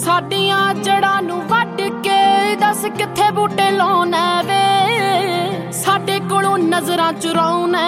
ਸਾਡੀਆਂ ਜੜਾਂ ਨੂੰ ਵੱਢ ਕੇ ਦੱਸ ਕਿੱਥੇ ਬੂਟੇ ਲਾਉਣੇ ਵੇ, ਸਾਡੇ ਕੋਲੋਂ ਨਜ਼ਰਾਂ ਚੁਰਾਉਣੇ